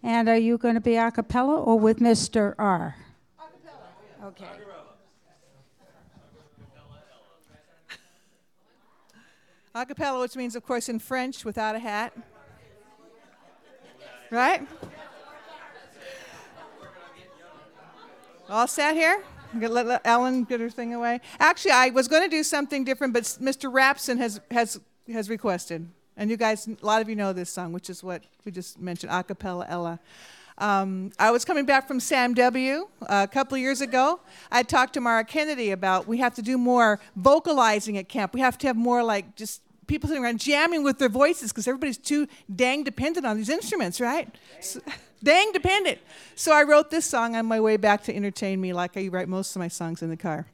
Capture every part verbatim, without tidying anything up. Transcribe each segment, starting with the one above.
And are you going to be a cappella or with Mister R? A cappella. Okay. A cappella, which means, of course, in French, without a hat. Right? All set here? Let, let Ellen get her thing away. Actually, I was going to do something different, but Mister Rapson has has has requested, and you guys, a lot of you know this song, which is what we just mentioned, a cappella Ella. Um, I was coming back from Sam W. Uh, a couple of years ago. I talked to Mara Kennedy about we have to do more vocalizing at camp. We have to have more like just people sitting around jamming with their voices because everybody's too dang dependent on these instruments, right? So, dang dependent. So I wrote this song on my way back to entertain me, like I write most of my songs in the car.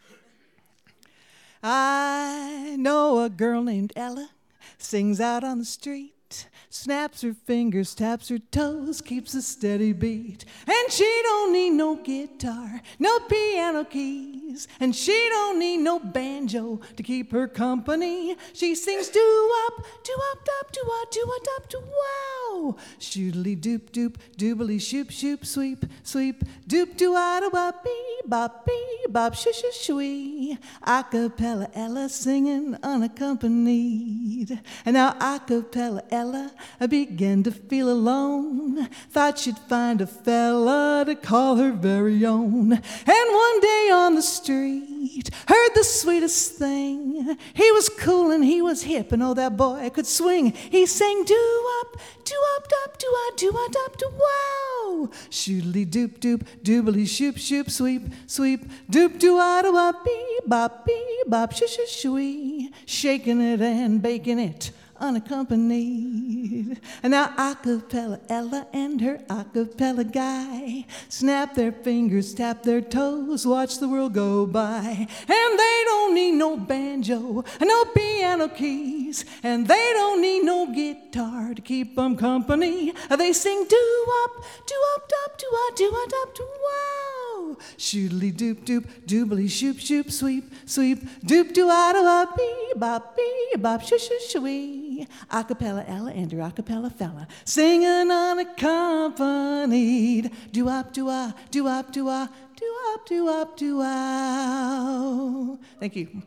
I know a girl named Ella, sings out on the street, snaps her fingers, taps her toes, keeps a steady beat. And she don't need no guitar, no piano keys, and she don't need no banjo to keep her company. She sings doo-wop, doo-wop, dop, doo-wop, doo-wop, dop, doo-wow. Shoodly doop doop, doobly shoop shoop, sweep, sweep, doop doo-wah doo-wop, bee, bop, bee, bop, shush shush shwee. A cappella Ella singing unaccompanied. And now a cappella Ella I began to feel alone. Thought she'd find a fella to call her very own. And one day on the street, heard the sweetest thing. He was cool and he was hip, and oh, that boy could swing. He sang doo-wop, doo-wop, dop, doo-wop, doo-wop, dop, doo-wow. Shoodly doop doop, doobly shoop shoop, sweep, sweep, doop doo-wah doo-wop, bee, bop, bee, bop, shush shush shwee. Shaking it and baking it unaccompanied. And now a cappella Ella and her a cappella guy snap their fingers, tap their toes, watch the world go by. And they don't need no banjo, no piano keys, and they don't need no guitar to keep them company. They sing doo-wop, doo-wop, dop, doo-wop, doo-wop, dop, doo-wow. Shoodly doop doop, doobly shoop shoop, sweep, sweep, doop doo-wah doo-wah, bee, bop, bee, bop, shush shush shwee. A cappella Ella and her a cappella fella singing unaccompanied. Doo-wop, doo-wah, doo-wop, doo-wah, doo-wop, doo-wop, doo-wow. Thank you.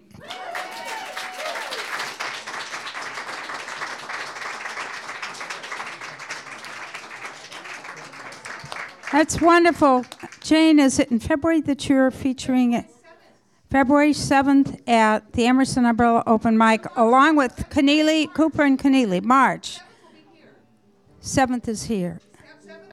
That's wonderful. Jane, is it in February that you're featuring it? February seventh at the Emerson Umbrella Open Mic, along with Keneally, Cooper and Keneally. March. seventh is here.